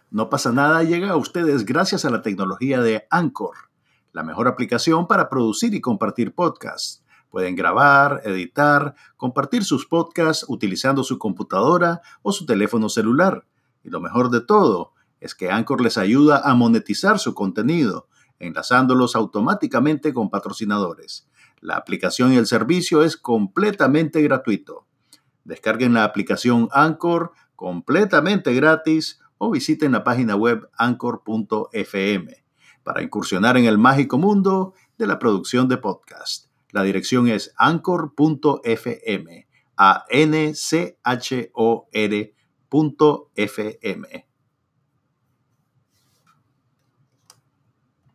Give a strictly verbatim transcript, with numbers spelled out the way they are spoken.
No pasa nada llega a ustedes gracias a la tecnología de Anchor, la mejor aplicación para producir y compartir podcasts. Pueden grabar, editar, compartir sus podcasts utilizando su computadora o su teléfono celular. Y lo mejor de todo es que Anchor les ayuda a monetizar su contenido, enlazándolos automáticamente con patrocinadores. La aplicación y el servicio es completamente gratuito. Descarguen la aplicación Anchor completamente gratis o visiten la página web anchor punto f m para incursionar en el mágico mundo de la producción de podcast. La dirección es anchor punto f m, a n c h o r punto f m.